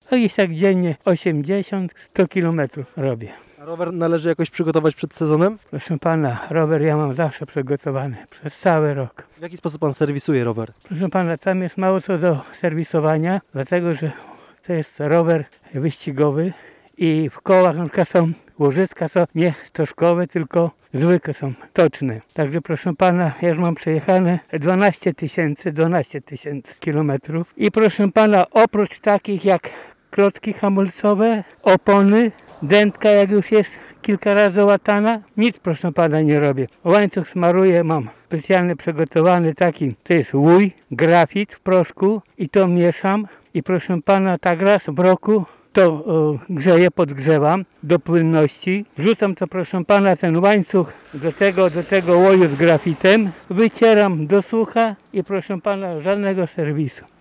No i tak dziennie 80-100 kilometrów robię. A rower należy jakoś przygotować przed sezonem? Proszę pana, rower ja mam zawsze przygotowany przez cały rok. W jaki sposób pan serwisuje rower? Proszę pana, tam jest mało co do serwisowania, dlatego że to jest rower wyścigowy i w kołach na przykład są łożyska, są nie stożkowe, tylko zwykłe są, toczne. Także proszę pana, ja już mam przejechane 12 tysięcy kilometrów i proszę pana, oprócz takich jak klocki hamulcowe, opony, dętka jak już jest kilka razy łatana, nic proszę pana nie robię. Łańcuch smaruję, mam specjalnie przygotowany taki, to jest łój, grafit w proszku i to mieszam i proszę pana tak raz w roku to grzeję, podgrzewam do płynności. Wrzucam to proszę pana ten łańcuch do tego łoju z grafitem, wycieram do sucha i proszę pana żadnego serwisu.